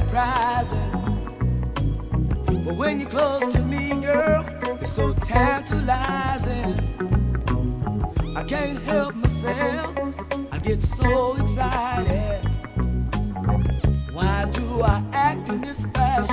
surprising. But when you're close to me, girl, it's so tantalizing. I can't help myself, I get so excited. Why do I act in this fashion?